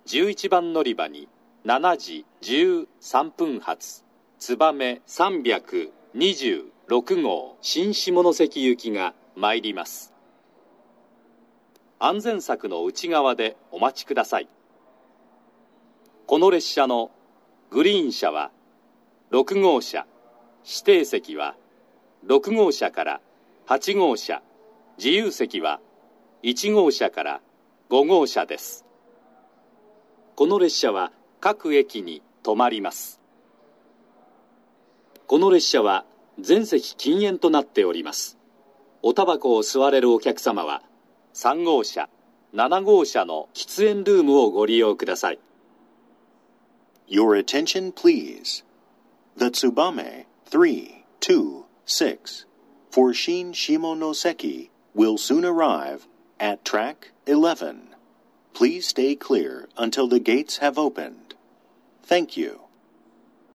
11番乗り場に7時13分発つばめ326号新下関行きが参ります。安全柵の内側でお待ちください。この列車のグリーン車は6号車、指定席は6号車から8号車、自由席は1号車から5号車です。この列車は各駅に止まります。この列車は全席禁煙となっております。おタバコを吸われるお客様は3号車、7号車の喫煙ルームをご利用ください。 Your attention, please. The Tsubame 326 for Shin Shimonoseki will soon arrive at track 11. Please stay clear until the gates have opened. Thank you.